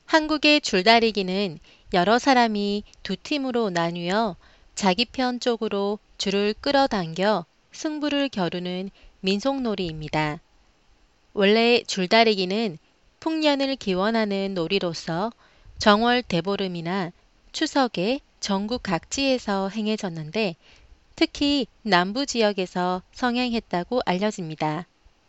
한국의 줄다리기는 여러 사람이 두 팀으로 나뉘어 자기 편 쪽으로 줄을 끌어당겨 승부를 겨루는 민속놀이입니다. 원래 줄다리기는 풍년을 기원하는 놀이로서 정월 대보름이나 추석에 전국 각지에서 행해졌는데 특히 남부 지역에서 성행했다고 알려집니다.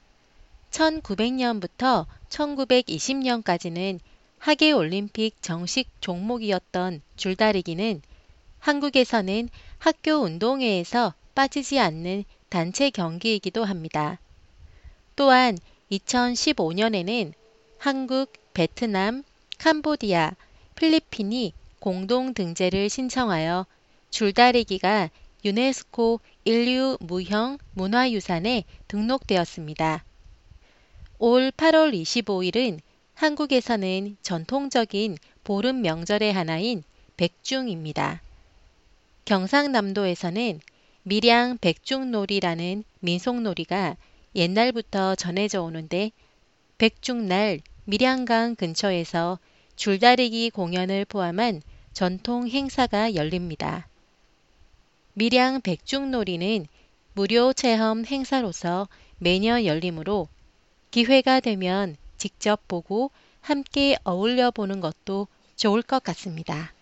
1900년부터 1920년까지는 하계올림픽 정식 종목이었던 줄다리기는 한국에서는 학교 운동회에서 빠지지 않는 단체 경기이기도 합니다. 또한 2015년에는 한국, 베트남, 캄보디아, 필리핀이 공동 등재를 신청하여 줄다리기가 유네스코 인류 무형 문화유산에 등록되었습니다. 올 8월 25일은 한국에서는 전통적인 보름 명절의 하나인 백중입니다. 경상남도에서는 밀양 백중놀이라는 민속놀이가 옛날부터 전해져 오는데 백중날 밀양강 근처에서 줄다리기 공연을 포함한 전통 행사가 열립니다. 밀양 백중놀이는 무료 체험 행사로서 매년 열리므로 기회가 되면 직접 보고 함께 어울려 보는 것도 좋을 것 같습니다.